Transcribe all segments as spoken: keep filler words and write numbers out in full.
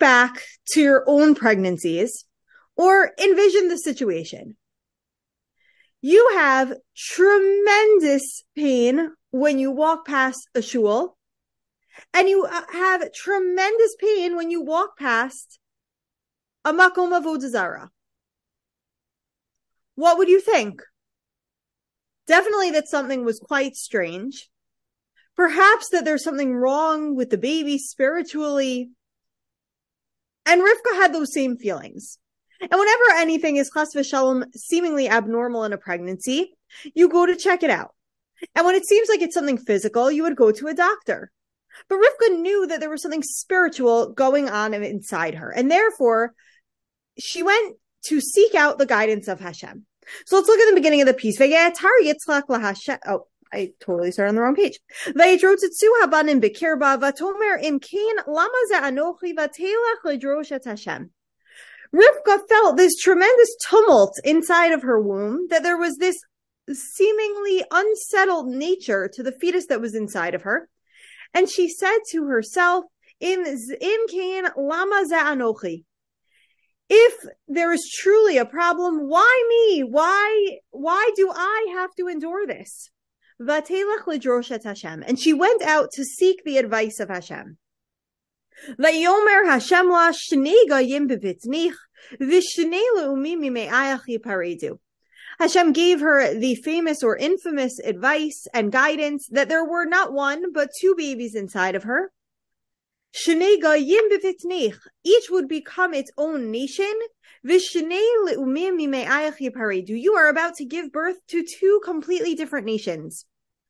back to your own pregnancies or envision the situation. You have tremendous pain when you walk past a shul, and you have tremendous pain when you walk past a makom avodah zarah. What would you think? Definitely that something was quite strange. Perhaps that there's something wrong with the baby spiritually. And Rivka had those same feelings. And whenever anything is chas v'shalom seemingly abnormal in a pregnancy, you go to check it out. And when it seems like it's something physical, you would go to a doctor. But Rivka knew that there was something spiritual going on inside her. And therefore, she went to seek out the guidance of Hashem. So let's look at the beginning of the piece. Oh, I totally started on the wrong page. Rivka felt this tremendous tumult inside of her womb, that there was this seemingly unsettled nature to the fetus that was inside of her. And she said to herself, Im kain lama za'anochi. If there is truly a problem, why me? Why, why do I have to endure this? Vatelach lidroshet Hashem. And she went out to seek the advice of Hashem. Vayomer Hashem la shnei gayim bevitnich, v'shnei le'umim mime'ayach yiparedu. Hashem gave her the famous or infamous advice and guidance that there were not one, but two babies inside of her. Shnei gayim bevitnich. Each would become its own nation. V'shnei le'umim mime'ayach yiparedu. You are about to give birth to two completely different nations.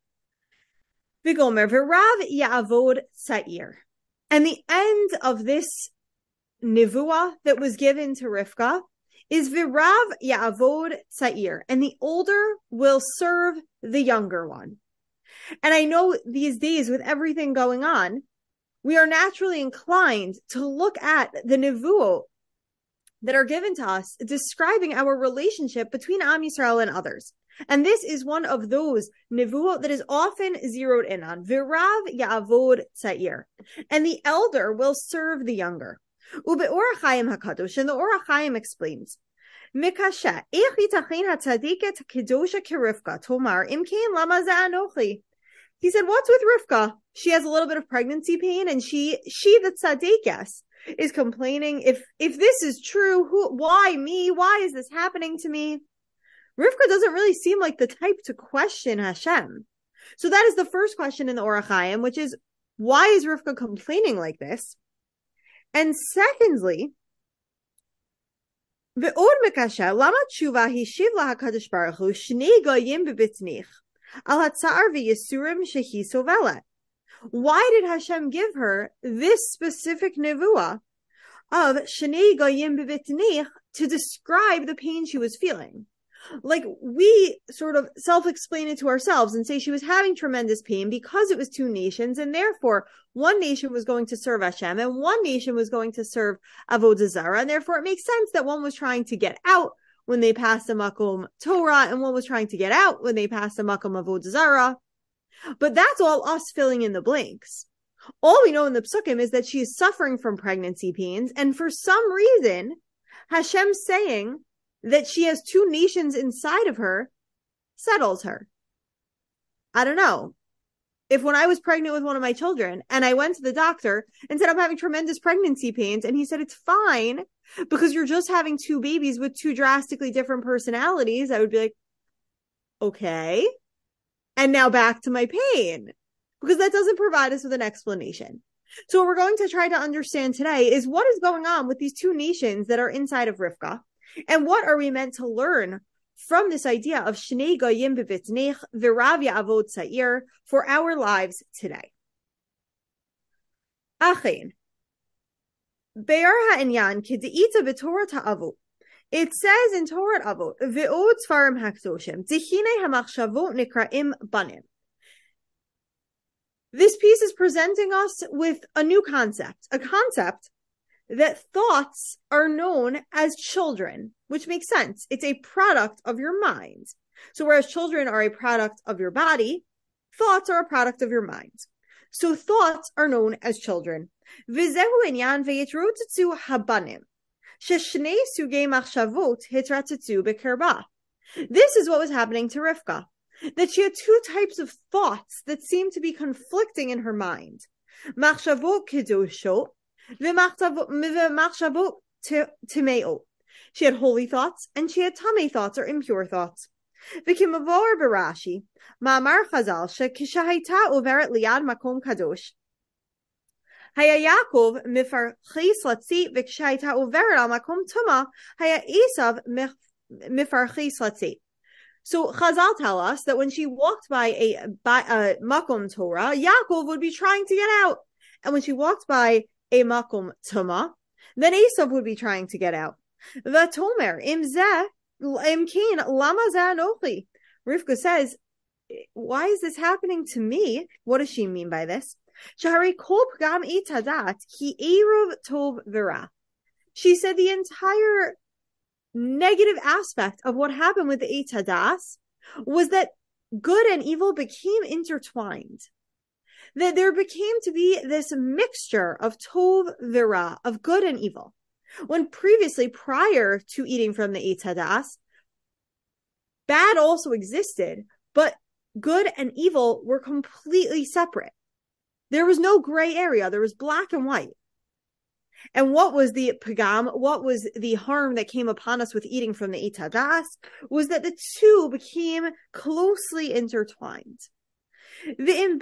V'gomer v'rav ya'avod sa'ir. And the end of this nevuah that was given to Rivka is v'rav ya'avod sa'ir. And the older will serve the younger one. And I know these days with everything going on, we are naturally inclined to look at the nevuot that are given to us describing our relationship between Am Yisrael and others. And this is one of those nevuot that is often zeroed in on. V'rav ya'avod tza'ir. And the elder will serve the younger. Ube'or HaChaim HaKadosh, and the Or HaChaim explains, Mikasha, eich yitachin hatzadiket kedosha kerivka, tomar, im kein lama za'anochi. He said, what's with Rivka? She has a little bit of pregnancy pain, and she, she the tzaddikas, is complaining. If, if this is true, who, why me? Why is this happening to me? Rivka doesn't really seem like the type to question Hashem. So that is the first question in the Or HaChaim, which is, why is Rivka complaining like this? And secondly, Ve'od mikasha, lama tshuva hishiv la HaKadosh Baruch Hu shnei goyim bebitnich al hatzar v'yisurim shehi sovelet. Why did Hashem give her this specific nevuah of shnei goyim bebitnich to describe the pain she was feeling? Like, we sort of self-explain it to ourselves and say she was having tremendous pain because it was two nations, and therefore one nation was going to serve Hashem and one nation was going to serve Avodah Zarah, and therefore it makes sense that one was trying to get out when they passed the Makom Torah and one was trying to get out when they passed the Makom Avodah Zarah. But that's all us filling in the blanks. All we know in the Psukim is that she is suffering from pregnancy pains, and for some reason, Hashem's saying that she has two nations inside of her settles her. I don't know. If when I was pregnant with one of my children and I went to the doctor and said I'm having tremendous pregnancy pains, and he said it's fine because you're just having two babies with two drastically different personalities, I would be like, okay. And now back to my pain, because that doesn't provide us with an explanation. So what we're going to try to understand today is what is going on with these two nations that are inside of Rivka. And what are we meant to learn from this idea of Shnei Goyim b'bitnich v'rav ya'avod tza'ir for our lives today? Achein, be'er ha'inyan k'de'ita b'Torah ha'avot. It says in Torah Avot, ve'od tzfarim hakdoshim, t'chinei hamachshavot nikra'im banim. This piece is presenting us with a new concept, a concept that thoughts are known as children, which makes sense. It's a product of your mind. So whereas children are a product of your body, thoughts are a product of your mind. So thoughts are known as children. V'zehu inyan ve'yitrotetzu habanim. Sheshnei sugei machshavot hitratetzu bekerba. This is what was happening to Rivka, that she had two types of thoughts that seemed to be conflicting in her mind. Machshavot kedoshot v'machshavot timeot. She had holy thoughts and she had tamei thoughts or impure thoughts. V'kimavor barashi, ma'amar chazal shekishahayta overet liad makom kadosh. Haya Yaakov mifarchis latzi v'kishahayta overet al makom tuma. Haya Esav mifarchis latzi. So Chazal tell us that when she walked by a by a makom Torah, Yaakov would be trying to get out, and when she walked by a makom tuma, then Esav would be trying to get out. V'tomer im zeh im kin lama zeh anochi. Rivka says, "Why is this happening to me?" What does she mean by this? Shahari kol pgam itadat ki eruv tov v'ra. She said the entire negative aspect of what happened with the Eitz Hadas was that good and evil became intertwined. That there became to be this mixture of tov v'ra, of good and evil. When previously, prior to eating from the Eitz Hadas, bad also existed, but good and evil were completely separate. There was no gray area. There was black and white. And what was the pagam, what was the harm that came upon us with eating from the Eitz Hadas, was that the two became closely intertwined. And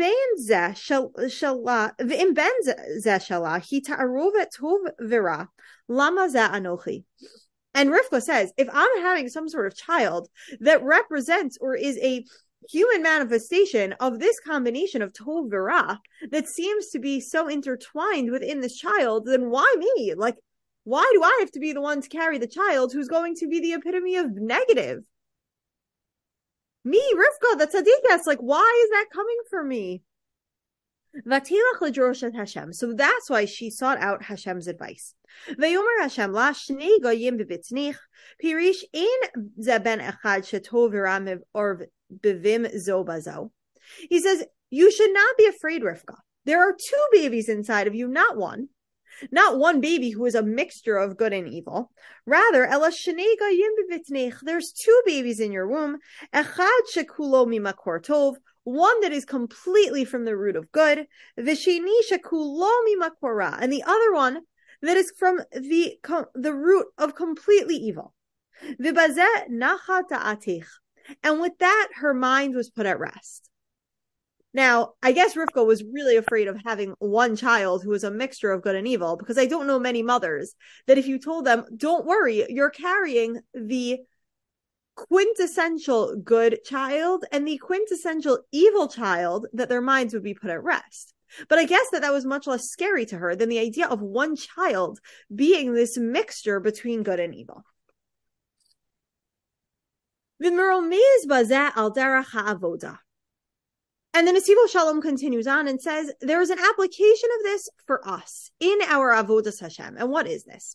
Rivka says, if I'm having some sort of child that represents or is a human manifestation of this combination of tov v'ra that seems to be so intertwined within this child, then why me? Like, why do I have to be the one to carry the child who's going to be the epitome of negative? Me, Rivka, the tzaddikas, like, why is that coming for me? Vatilach ledroshet Hashem. So that's why she sought out Hashem's advice. Vayomer Hashem la shnei goyim b'bitznich pirish ein ze ben echad shetov v'ra or bivim zo bazo. He says, you should not be afraid, Rivka. There are two babies inside of you, not one. Not one baby who is a mixture of good and evil. Rather, ela shnei goyim b'bitznich. There's two babies in your womb. Echad shekulo mimakor tov. One that is completely from the root of good, v'sheni shekulo mimakor ra, and the other one that is from the the root of completely evil. V'bazeh nachat da'atich, and with that, her mind was put at rest. Now, I guess Rivka was really afraid of having one child who was a mixture of good and evil, because I don't know many mothers that if you told them, "Don't worry, you're carrying the quintessential good child and the quintessential evil child," that their minds would be put at rest. But I guess that that was much less scary to her than the idea of one child being this mixture between good and evil. And then Nesivo Shalom continues on and says, there is an application of this for us in our Avodas Hashem. And what is this?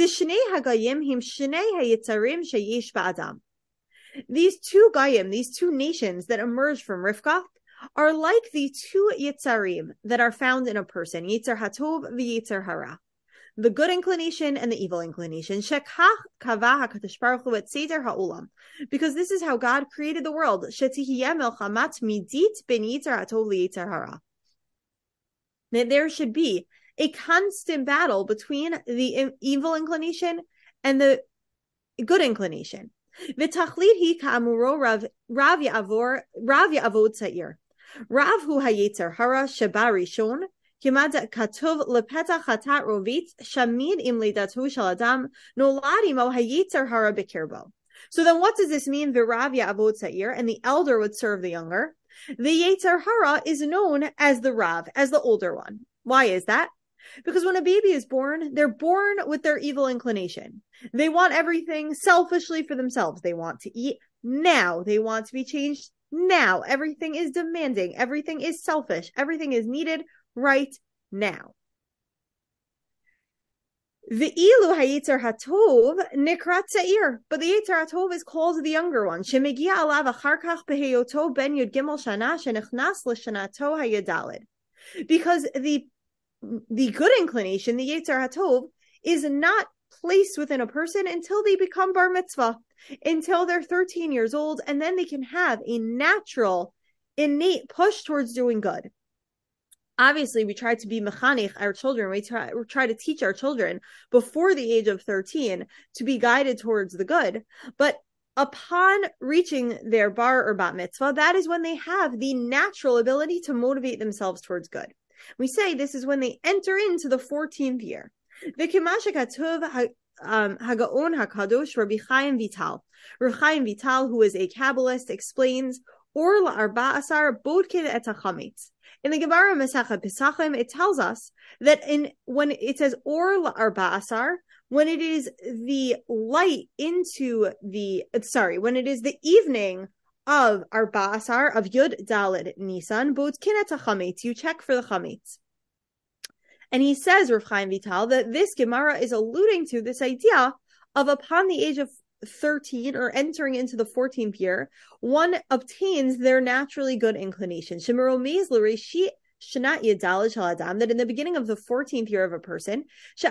These two Goyim, these two nations that emerged from Rivka, are like the two Yitzarim that are found in a person, Yitzer HaTov v'Yitzer Hara, the good inclination and the evil inclination. Shekach kavah HaKadosh Baruch Hu et seder ha'olam, because this is how God created the world. Shetihiyeh melchamat midit ben Yitzer HaTov v'Yitzer Hara. That there should be a constant battle between the evil inclination and the good inclination. V'tachlit hi ka'amuro Rav Rav Yavor Rav Yavod Tza'ir. Rav hu hayetzer hara sheba rishon kimad katuv lepetach hatat rovit shamid im lidatu shel adam nolad imo hayetzer hara b'kirbo. So then, what does this mean? V'Rav Yavod Tza'ir, and the elder would serve the younger. The Yetzer Hara is known as the Rav, as the older one. Why is that? Because when a baby is born, they're born with their evil inclination. They want everything selfishly for themselves. They want to eat now. They want to be changed now. Everything is demanding. Everything is selfish. Everything is needed right now. Ve'ilu hayitzer hatov nikrat tza'ir, but the yitzer hatov is called the younger one. Shemegia alav achar kach beheyoto ben yud gimel shana shenichnas l'shanato hayadalid, because the the good inclination, the Yetzer HaTov, is not placed within a person until they become bar mitzvah, until they're thirteen years old, and then they can have a natural, innate push towards doing good. Obviously, we try to be mechanich our children. We try, we try to teach our children before the age of thirteen to be guided towards the good. But upon reaching their bar or bat mitzvah, that is when they have the natural ability to motivate themselves towards good. We say this is when they enter into the fourteenth year. Hagaon Hakadosh Rabbi Chaim Vital. Rabbi Chaim Vital, who is a Kabbalist, explains Or la'arba asar bodkin et hachametz. In the Gemara Masechet Pesachim, it tells us that in when it says Or la'arba asar, when it is the light into the sorry, when it is the evening of Arba Asar of Yud Daled Nisan, bodkin et hachametz, you check for the chametz. And he says, Rav Chaim Vital, that this Gemara is alluding to this idea of upon the age of thirteen or entering into the fourteenth year, one obtains their naturally good inclination. That in the beginning of the fourteenth year of a person,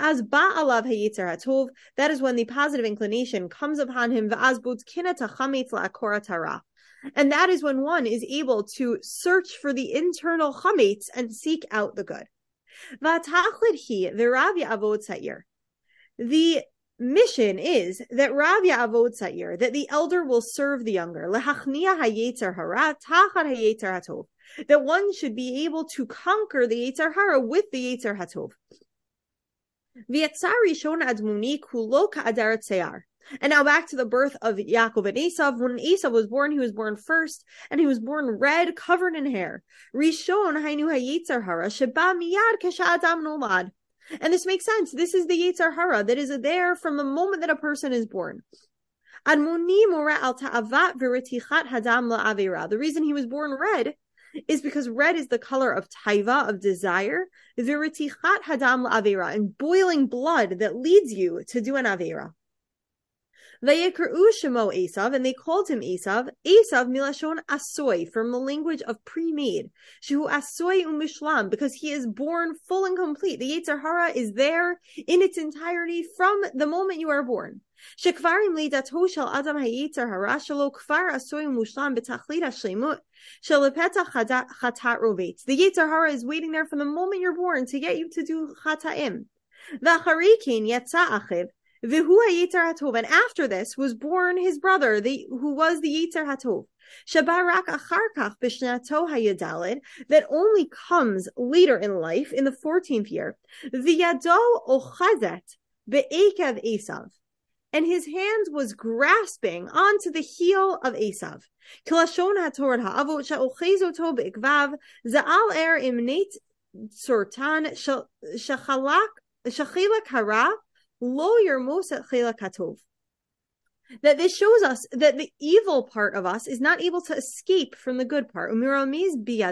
that is when the positive inclination comes upon him, and that is when one is able to search for the internal chametz and seek out the good. The mission is that Rav Ya'avod Sa'ir, that the elder will serve the younger, that one should be able to conquer the Yetzer Hara with the Yetzer HaTov. And now back to the birth of Yaakov and Esav. When Esav was born, he was born first, and he was born red, covered in hair. Rishon hainu hayetzer hara sheba miyad k'sha'adam nolad. And this makes sense. This is the Yetzer Hara that is there from the moment that a person is born. Admoni mora al ta'avat v'retichat hadam la'avera. The reason he was born red is because red is the color of taiva, of desire, v'retichat hadam la'avera, and boiling blood that leads you to do an avera. Vayikru shemo Esav, and they called him Esav. Esav milashon asoy, from the language of pre-made. Shehu asoy umishlam, because he is born full and complete. The Yetzer Hara is there in its entirety from the moment you are born. Shekvarim lidato shel adam hayetzer hara shelo kvar asoy umushlam betachlit hashlemut shelepetach chatat rovetz. The Yetzer Hara is waiting there from the moment you're born to get you to do chataim. V'acharikin yatsa achiv. V'hu ha'yetzer hatov, and after this was born his brother, the who was the Yetzer hatov. Shabarak acharkach b'shnato hayadalid, that only comes later in life, in the fourteenth year. V'yado ochazet be'ekev Esav, and his hand was grasping onto the heel of Esav. Kilashon hatorah ha'avot she'ochezoto be'ikvav za'al er imneit sortan shachalak shachilak hara. That this shows us that the evil part of us is not able to escape from the good part. That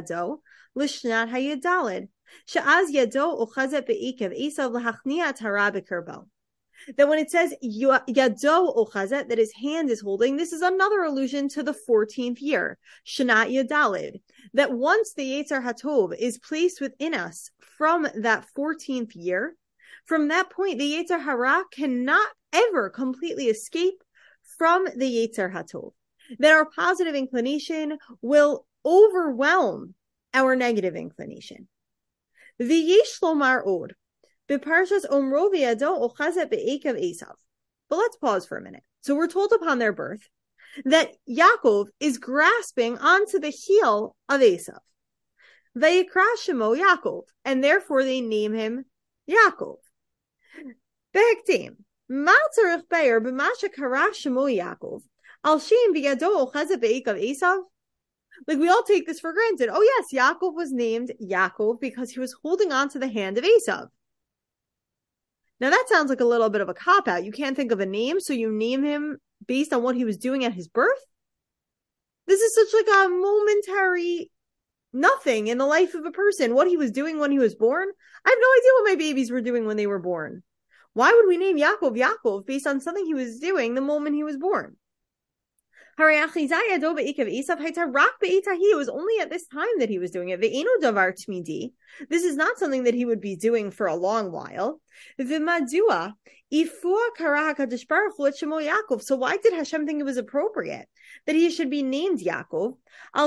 when it says yado ochazet, that his hand is holding, this is another allusion to the fourteenth year, shnat yadalid. That once the Yetzer HaTov is placed within us from that fourteenth year, from that point, the Yetzer Hara cannot ever completely escape from the Yetzer HaTov. That our positive inclination will overwhelm our negative inclination. V'yesh lomar od, b'parshas omro v'yado ochazet be'ekev Esav. But let's pause for a minute. So we're told upon their birth that Yaakov is grasping onto the heel of Esav. Vayikra shemo Yaakov, and therefore they name him Yaakov. Behektim, ma tzarich be'er b'ma shekara shemo Yaakov, al shem v'yado ochazet be'ekev Esav. Like, we all take this for granted. Oh yes, Yaakov was named Yaakov because he was holding on to the hand of Esav. Now that sounds like a little bit of a cop-out. You can't think of a name, so you name him based on what he was doing at his birth? This is such like a momentary nothing in the life of a person. What he was doing when he was born? I have no idea what my babies were doing when they were born. Why would we name Yaakov Yaakov based on something he was doing the moment he was born? It was only at this time that he was doing it. This is not something that he would be doing for a long while. So why did Hashem think it was appropriate that he should be named Yaakov?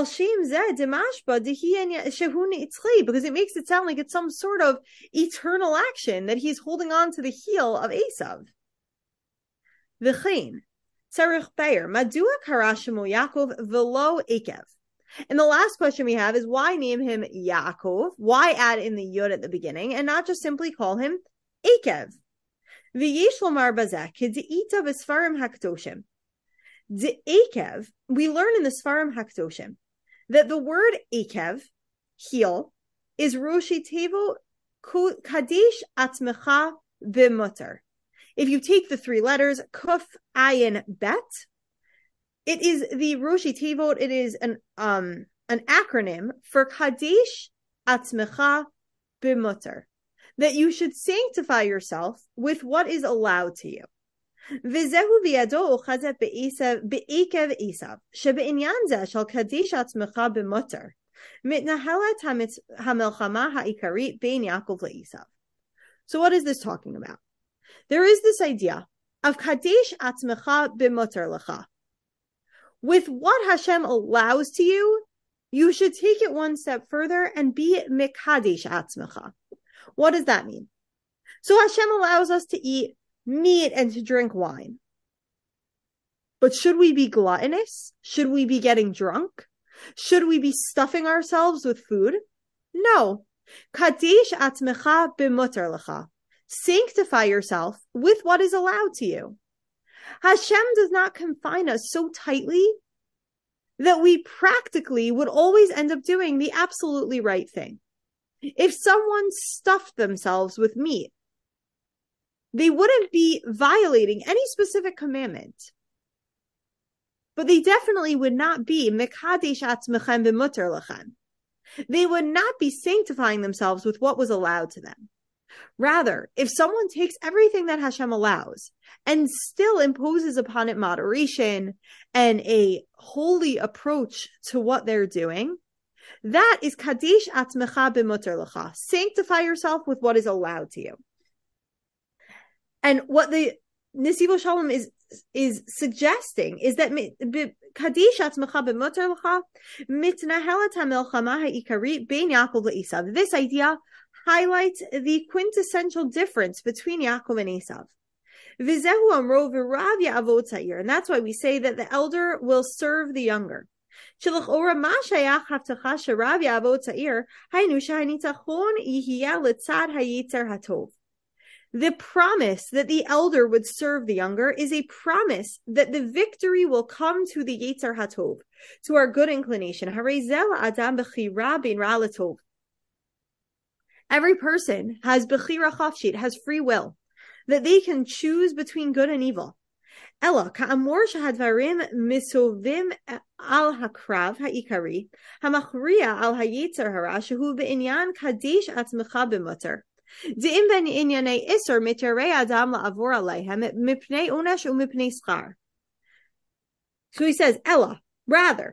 Because it makes it sound like it's some sort of eternal action that he's holding on to the heel of Esav. V'chein tzarich be'er madua kara shemo Yaakov v'lo Ekev. And the last question we have is, why name him Yaakov? Why add in the yud at the beginning and not just simply call him Ekev? V'yesh lomar bazeh k'de'ita b'sfarim hakdoshim. Ekev, we learn in the Sfarim Hakdoshim that the word Ekev, heel, is Roshi Tevo Kadesh Atzmecha B'Mutter. If you take the three letters, Kuf Ayin Bet, it is the Roshi Tevo, it is an um an acronym for Kadesh Atzmecha B'Mutter, that you should sanctify yourself with what is allowed to you. V'zehu v'yado ochazet be'ekev Esav shebe'inyan zeh shel kadesh atzmecha b'mutter mitnahalat hamelchama ha'ikari bein Yaakov le'Esav. So what is this talking about? There is this idea of kadesh atzmecha b'mutter lecha. With what Hashem allows to you, you should take it one step further and be mekadesh atzmecha. What does that mean? So Hashem allows us to eat meat and to drink wine. But should we be gluttonous? Should we be getting drunk? Should we be stuffing ourselves with food? No. Kadesh atzmecha b'mutter lecha. Sanctify yourself with what is allowed to you. Hashem does not confine us so tightly that we practically would always end up doing the absolutely right thing. If someone stuffed themselves with meat, they wouldn't be violating any specific commandment. But they definitely would not be mekadesh atzmechem b'mutter lechem. They would not be sanctifying themselves with what was allowed to them. Rather, if someone takes everything that Hashem allows and still imposes upon it moderation and a holy approach to what they're doing, that is kadesh atzmecha b'mutter lecha. Sanctify yourself with what is allowed to you. And what the Nesivo Shalom is is suggesting is that kadesh atzmecha b'mutter lecha mitnahelet hamelchama ha'ikari bein Yaakov le'Esav. This idea highlights the quintessential difference between Yaakov and Esav. V'zehu amro v'rav ya'avod tza'ir, and that's why we say that the elder will serve the younger. Sh'lechora ma shayach haftacha sherav ya'avod tza'ir haynu shehanitzachon yihiyah letzad hayitzer hatov. The promise that the elder would serve the younger is a promise that the victory will come to the Yetzer HaTov, to our good inclination. Every person has bechira chafshit, has free will, that they can choose between good and evil. Ella ka'amor shahadvarim misovim al hakrav ha'ikari hamachriya al hayetzer hara shehu be'inyan kadesh atzmecha b'mutter. So he says, Ella, rather,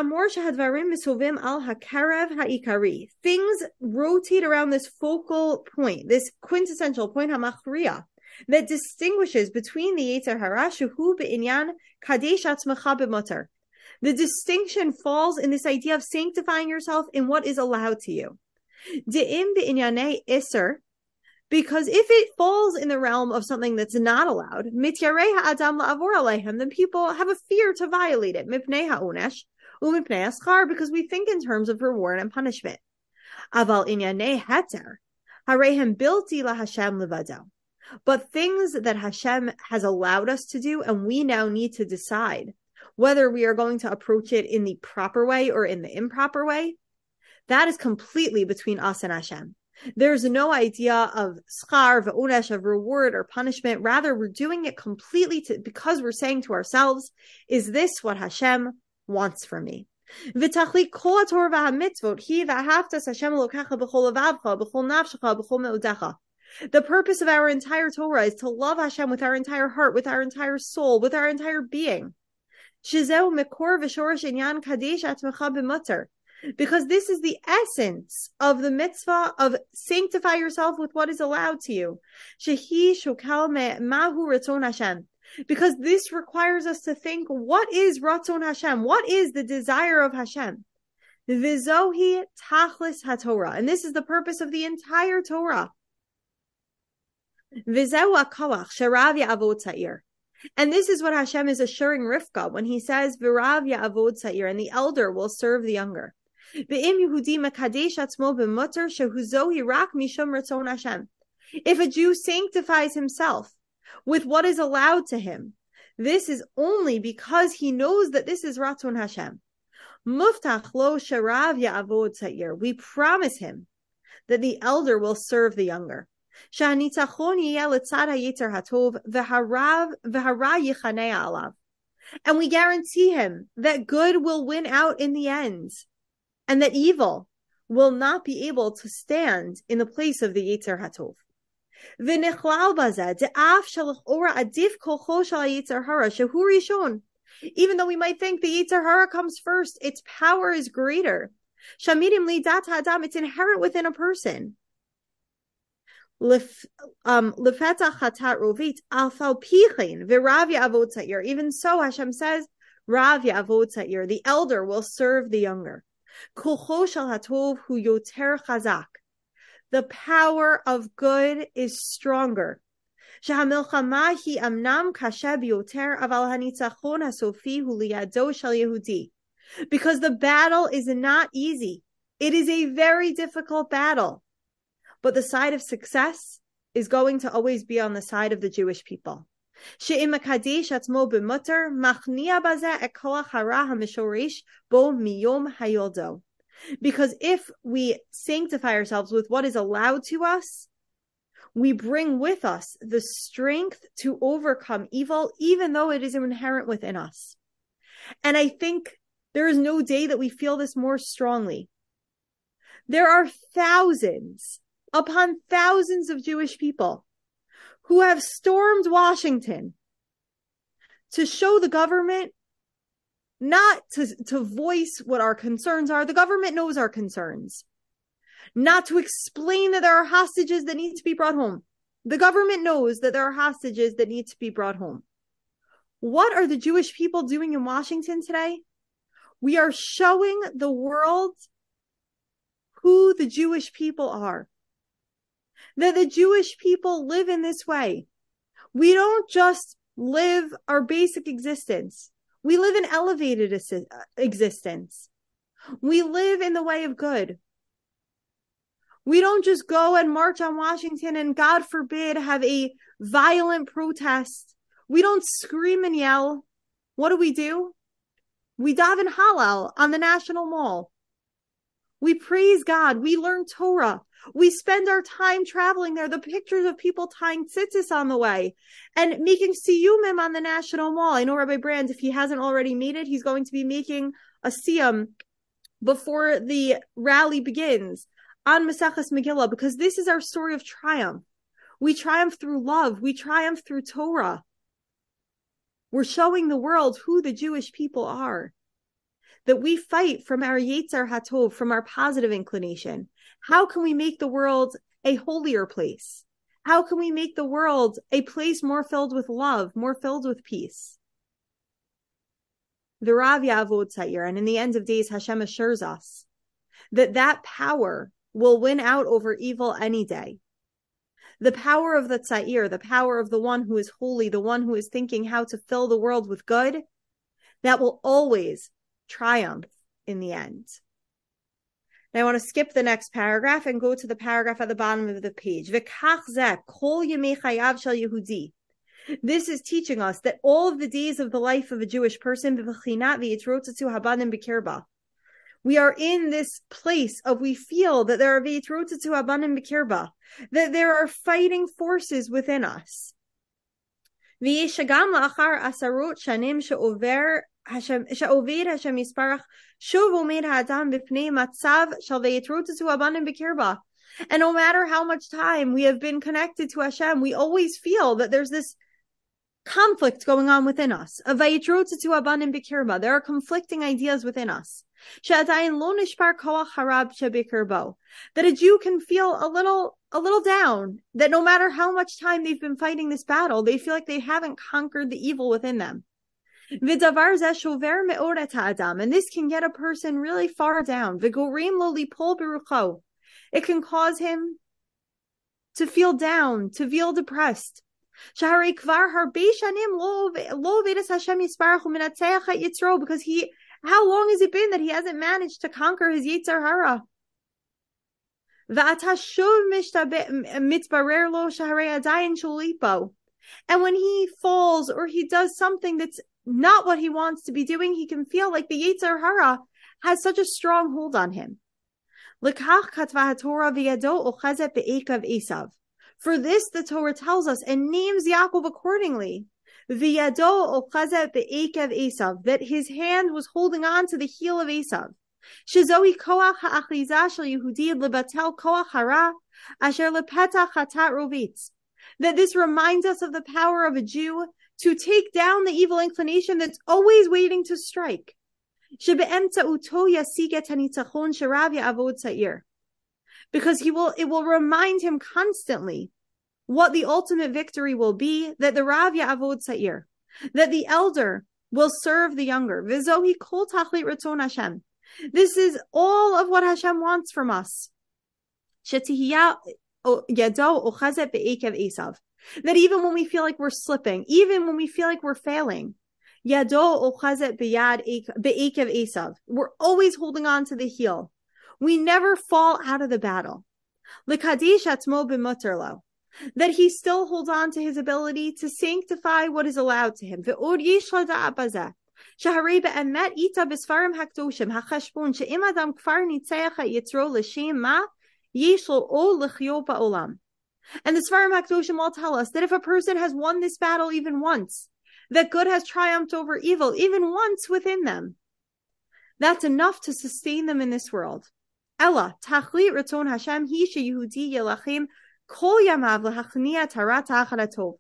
things rotate around this focal point, this quintessential point, that distinguishes between the Yetzer Hara, Shehu be'inyan kadesh atzmecha b'mutter. The distinction falls in this idea of sanctifying yourself in what is allowed to you. De'im be'inyanei iser, because if it falls in the realm of something that's not allowed, mityarei ha'adam la'avor aleihem, then people have a fear to violate it, mipnei ha'onesh, u'mipnei aschar, because we think in terms of reward and punishment. Aval inyanei heter, harehem bilti laHashem levado. But things that Hashem has allowed us to do, and we now need to decide whether we are going to approach it in the proper way or in the improper way, that is completely between us and Hashem. There's no idea of schar, v'onesh, of reward or punishment. Rather, we're doing it completely to, because we're saying to ourselves, is this what Hashem wants from me? The purpose of our entire Torah is to love Hashem with our entire heart, with our entire soul, with our entire being. Because this is the essence of the mitzvah of sanctify yourself with what is allowed to you. Because this requires us to think, what is Ratzon Hashem? What is the desire of Hashem? Vizohi tachlis haTorah. And this is the purpose of the entire Torah. Vizeu akawach sherav ya'avod tza'ir. And this is what Hashem is assuring Rivka when he says, V'rav ya'avod tza'ir, and the elder will serve the younger. If a Jew sanctifies himself with what is allowed to him, this is only because he knows that this is Ratzon Hashem. Muftach lo sherav ya'avod tza'ir. We promise him that the elder will serve the younger. Sha'anitzachon yeh letzad ha'yetzer hatov v'harav v'hara yichanei alav. And we guarantee him that good will win out in the end, and that evil will not be able to stand in the place of the Yetzer HaTov. V'nichlal bazeh de'af shalachora adif kolcho shal Yetzer Hara shehu rishon. Even though we might think the Yetzer Hara comes first, its power is greater. Shamirim lidat ha'adam, it's inherent within a person. Lefetach chatat rovit alfal pichin v'rav ya'avod tza'ir. Even so, Hashem says, Rav ya'avod tza'ir, the elder will serve the younger. Kolcho shel hatov hu yoter chazak. The power of good is stronger. Shehamilchama hi amnam kashe biyoter aval hanitzachon hasofi hu liyado shel Yehudi. Because the battle is not easy. It is a very difficult battle. But the side of success is going to always be on the side of the Jewish people. Because if we sanctify ourselves with what is allowed to us, we bring with us the strength to overcome evil, even though it is inherent within us. And I think there is no day that we feel this more strongly. There are thousands upon thousands of Jewish people who have stormed Washington to show the government, not to, to voice what our concerns are. The government knows our concerns. Not to explain that there are hostages that need to be brought home. The government knows that there are hostages that need to be brought home. What are the Jewish people doing in Washington today? We are showing the world who the Jewish people are. That the Jewish people live in this way. We don't just live our basic existence. We live an elevated existence. We live in the way of good. We don't just go and march on Washington and, God forbid, have a violent protest. We don't scream and yell. What do we do? We daven Hallel on the National Mall. We praise God. We learn Torah. We spend our time traveling there. The pictures of people tying tzitzis on the way and making siyumim on the National Mall. I know Rabbi Brand, if he hasn't already made it, he's going to be making a siyum before the rally begins on Maseches Megillah, because this is our story of triumph. We triumph through love. We triumph through Torah. We're showing the world who the Jewish people are. That we fight from our Yetzer HaTov, from our positive inclination. How can we make the world a holier place? How can we make the world a place more filled with love, more filled with peace? The Rav Ya'avod Tza'ir, and in the end of days, Hashem assures us that that power will win out over evil any day. The power of the Tza'ir, the power of the one who is holy, the one who is thinking how to fill the world with good, that will always triumph in the end. Now I want to skip the next paragraph and go to the paragraph at the bottom of the page. This is teaching us that all of the days of the life of a Jewish person, we are in this place of we feel that there are that there are fighting forces within us. And no matter how much time we have been connected to Hashem, we always feel that there's this conflict going on within us. There are conflicting ideas within us. That a Jew can feel a little, a little down, that no matter how much time they've been fighting this battle, they feel like they haven't conquered the evil within them. And this can get a person really far down. It can cause him to feel down, to feel depressed. Because he, how long has it been that he hasn't managed to conquer his Yetzer Hara? And when he falls or he does something that's not what he wants to be doing, he can feel like the Yetzer Hara has such a strong hold on him. For this, the Torah tells us and names Yaakov accordingly. That his hand was holding on to the heel of Esav. That this reminds us of the power of a Jew to take down the evil inclination that's always waiting to strike. Because he will, it will remind him constantly what the ultimate victory will be, that the Rav Ya'avod Sa'ir, that the elder will serve the younger. V'zohi kol tachlit ratzon Hashem. This is all of what Hashem wants from us. Shetihiyah yado ochazet be'ekev Esav. That even when we feel like we're slipping, even when we feel like we're failing, yado ochazet be'yad be'ekev Esav. We're always holding on to the heel. We never fall out of the battle. L'kadesh atzmo b'muter lo. That he still holds on to his ability to sanctify what is allowed to him. Ve'od yesh lada'at bazeh. Shaharei be'emet ita b'sfarim hakdoshim hachashbon she'im adam kfar nitzeach ha'yitzro l'shem ma yesh lo ol l'chyo ba'olam. And the Sfarim HaKadoshim all tell us that if a person has won this battle even once, that good has triumphed over evil even once within them, that's enough to sustain them in this world. Ella, tachlit ratzon Hashem hi sheyehudi yelachim kol yamav l'hachniya tarat ha'charatov.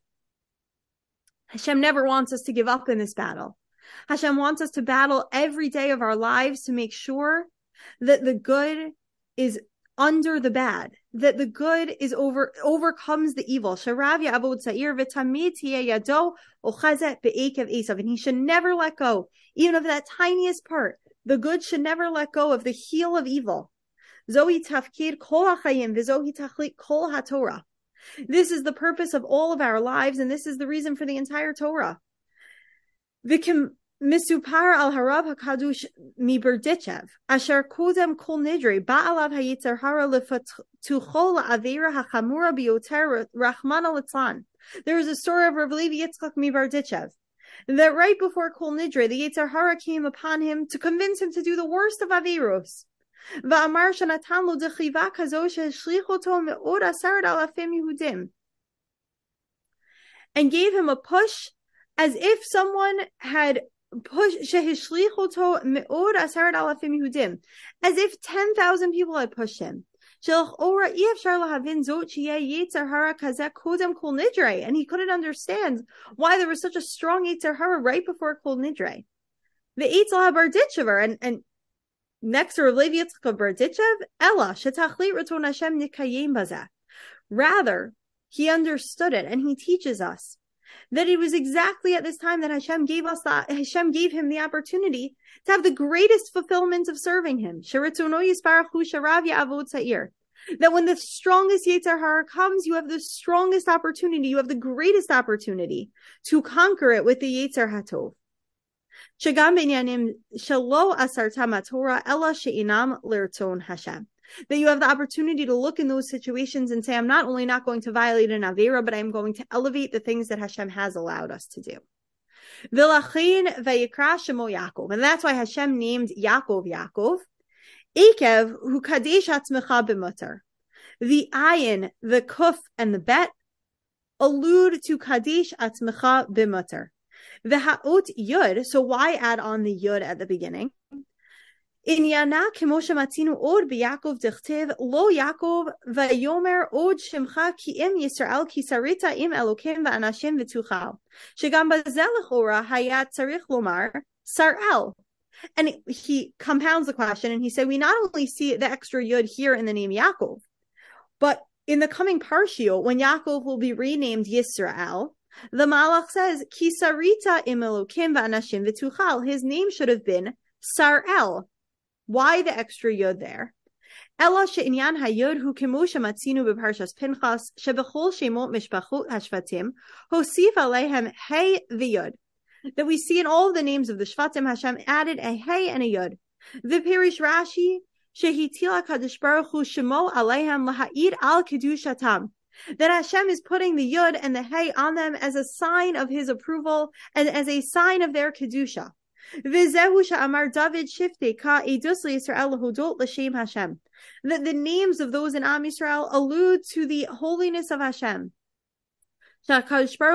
Hashem never wants us to give up in this battle. Hashem wants us to battle every day of our lives to make sure that the good is under the bad, that the good is over overcomes the evil. Sharav Ya'avod Sa'ir v'tamid tiyeh yado ochazet be'ekev Esav, and he should never let go, even of that tiniest part. The good should never let go of the heel of evil. Zohi tafkid kol ha'chayim v'zohi tachlit kol ha'torah. This is the purpose of all of our lives, and this is the reason for the entire Torah. V'kim Misupar al harav hakadush mi Berditchev asher kodem kol nidre ba'alav hayitzer hara lefatuchol la'avera hachamura bioter rachmana litzlan. There is a story of Rav Levi Yitzchak mi Berditchev that right before kol nidre, the Yetzer Hara came upon him to convince him to do the worst of averos. Va'amar shanatan lo dechiva kazo sheshlichoto me'od asarat alafim Yehudim, and gave him a push as if someone had push shehishlichoto me'od asarat alafim Yehudim, as if ten thousand people had pushed him. And he couldn't understand why there was such a strong Yetzer Hara right before Kol Nidre. The Eitzel HaBarditchever, and and next to Rav Levi Yitzchak of Berditchev, Ella shetachlit ratzon Hashem nikayim bazeh. Rather, he understood it, and he teaches us that it was exactly at this time that Hashem gave us that Hashem gave him the opportunity to have the greatest fulfillment of serving him. That when the strongest Yetzer Hara comes, you have the strongest opportunity, you have the greatest opportunity to conquer it with the Yetzer HaTov. That you have the opportunity to look in those situations and say, I'm not only not going to violate an Avera, but I'm going to elevate the things that Hashem has allowed us to do. And that's why Hashem named Yaakov Yaakov. Ekev hu kadesh atzmecha b'mutar. The ayin, the kuf, and the bet allude to kadesh atzmecha b'mutar. The ha'ot yud, so why add on the yud at the beginning? עניינה כמו שמצאנו עוד ביעקב דכתיב, לא יעקב ויאמר עוד שמך כי אם ישראל כי שרית עם אלוקים ואנשים ותוכל. שגם בזה לכאורה היה צריך לומר Saral. And he compounds the question and he said, we not only see the extra yud here in the name Yaakov, but in the coming Parshiot, when Yaakov will be renamed Yisrael, the Malach says, Ki sarita im Elokim v'anashim v'tuchal. His name should have been Sarel. Why the extra yud there? Ela she'inyan hayud hu kemu shematzinu b'parshas Pinchas shebechol shemot mishpachot hashvatim hosif aleihem hey v'yud. That we see in all the names of the Shvatim, Hashem added a hey and a yud. V'pirish Rashi shehitila kadosh baruch hu shemo aleihem laha'id al kedushatam. That Hashem is putting the yud and the hey on them as a sign of His approval and as a sign of their kedusha. V'zehu she'amar David shiftei ka edus liYisrael lehodot l'shem Hashem. That the names of those in Am Yisrael allude to the holiness of Hashem. That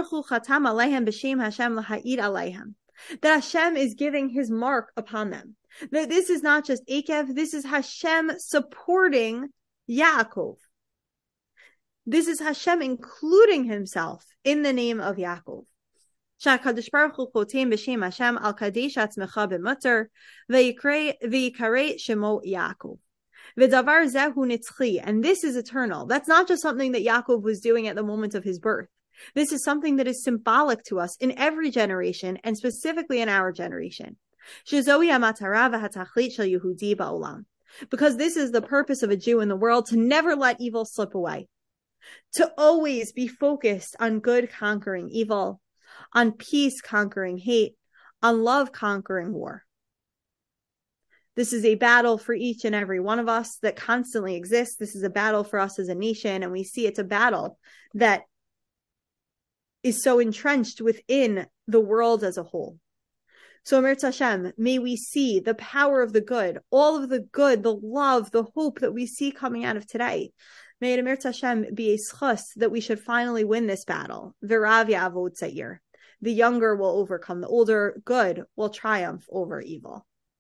Hashem is giving His mark upon them. That this is not just Akev, this is Hashem supporting Yaakov. This is Hashem including Himself in the name of Yaakov. שהקדוש ברוך הוא חותם בשם השם על קדש עצמך במטר, ויקרא שמו יעקב. ודבר זה הוא נצחי, and this is eternal. That's not just something that Yaakov was doing at the moment of his birth. This is something that is symbolic to us in every generation, and specifically in our generation. שזוהי המטרה והתכלית של יהודי בעולם. Because this is the purpose of a Jew in the world, to never let evil slip away. To always be focused on good conquering evil, on peace conquering hate, on love conquering war. This is a battle for each and every one of us that constantly exists. This is a battle for us as a nation, and we see it's a battle that is so entrenched within the world as a whole. So, Mirz Hashem, may we see the power of the good, all of the good, the love, the hope that we see coming out of today. May it, Mirz Hashem, be a schus that we should finally win this battle. V'rav ya'avod tza'ir. The younger will overcome the older. Good will triumph over evil.